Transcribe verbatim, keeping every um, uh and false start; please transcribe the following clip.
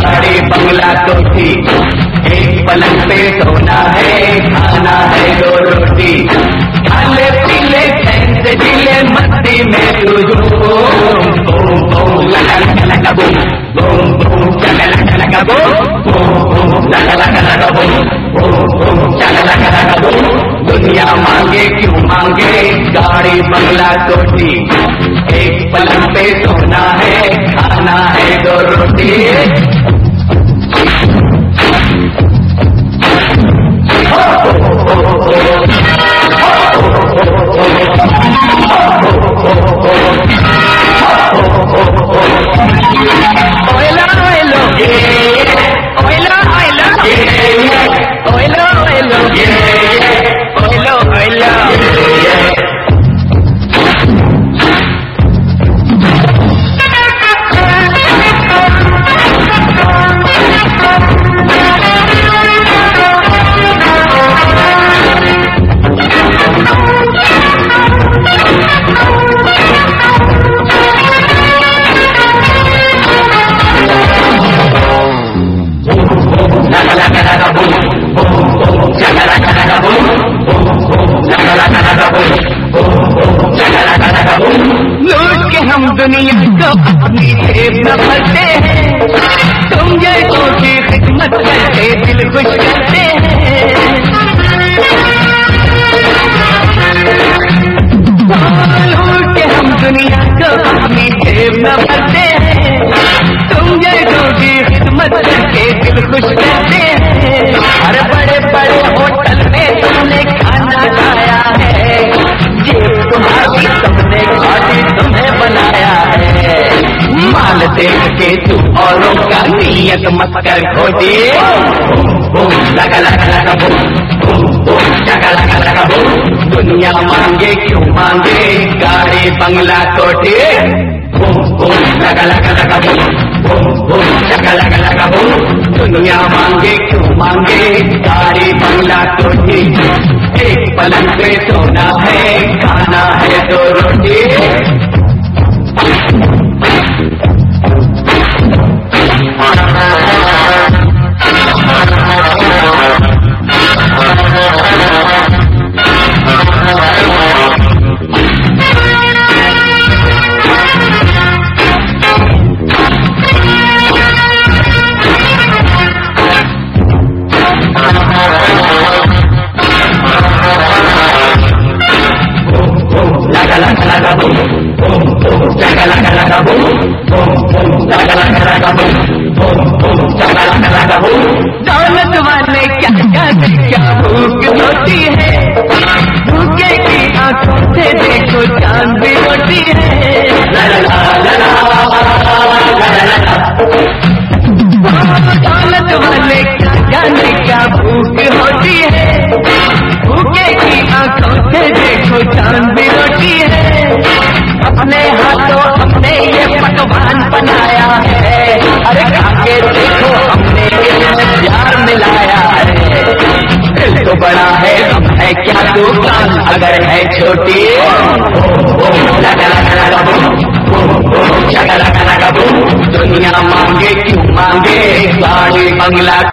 गाड़ी बंगला कोठी, एक पलंग पे सोना है, खाना है दो रोटी, खाले पीले चैन से जिले मस्ती में तू झूम, बूम बूम लगा लगा लगा बूम, बूम बूम लगा लगा लगा बूम, बूम बूम लगा लगा लगा बूम, बूम बूम लगा लगा लगा बूम। दुनिया मांगे क्यों मांगे गाड़ी बंगला कोठी, एक पलंग पे सोना है, खाना है दो रोटी। लूट के हम दुनिया को अपनी जेब न भरते हैं, तुम जैसों की खिदमत करके दिल खुश करते हैं। लूट के हम दुनिया को अपनी जेब न भरते हैं, तुम जैसों की खिदमत करके दिल खुश करते हैं। अरे बड़े बड़े होटल में तुमने खाना खाया है, जेब तुम्हारी सबने खाती तुम्हें बनाया है। माल देख के तू औरों का नियत मत कर खोटी, बूम लगा लगा लगा बूम, बूम बूम लगा लगा लगा बूम। दुनिया मांगे क्यों मांगे गाड़ी बंगला कोठी, बूम बूम लगा लगा लगा बूम, बूम बूम लगा लगा लगा बूम। दुनिया मांगे क्यों मांगे गाड़ी बंगला कोठी, एक पलंग पे सोना है, खाना है दो रोटी। दौलत वाले क्या क्या क्या भूख होती है, भूखे की आंखों से देखो चांद भी होती है। दौलत वाले क्या जाने क्या भूख होती है, भूखे की आंखों से देखो चांद भी होती है। अपने हाथों हमने ये पकवान बनाया है, अरे आगे देखो हमने इसमें प्यार मिलाया है। दिल तो बड़ा है हम है क्या दुकान अगर है छोटी, लगा लगा लगा बूम, लगा लगा लगा बूम। दुनिया मांगे क्यों मांगे गाड़ी बंगला